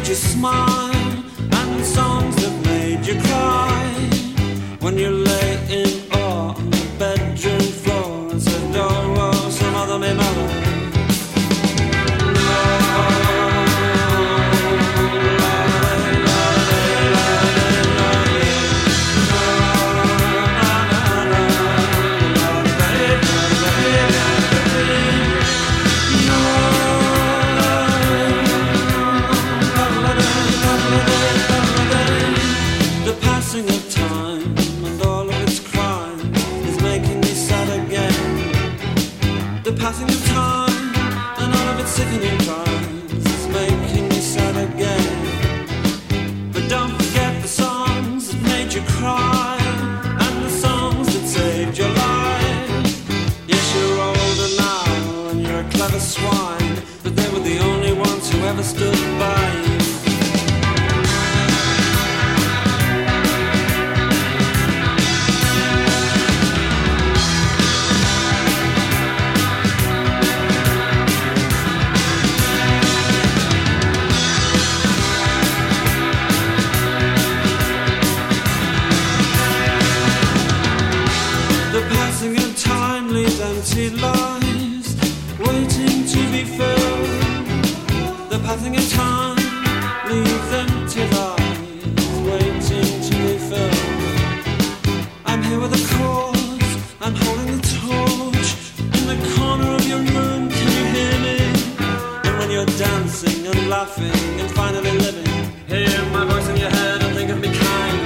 you smile, and songs that made you cry. When you lay in awe on the bedroom floor and said, oh, oh, some other me mother. Passing of time and all of its sickening crimes is making me sad again. But don't forget the songs that made you cry and the songs that saved your life. Yes, you're older now and you're a clever swine, but they were the only ones who ever stood by you. Empty lives waiting to be filled. The passing of time leaves empty lives waiting to be filled. I'm here with a cause, I'm holding the torch in the corner of your room. Can you hear me? And when you're dancing and laughing and finally living, hear my voice in your head and think of me kindly.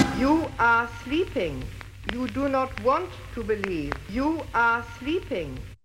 Sleeping. You do not want to believe. You are sleeping.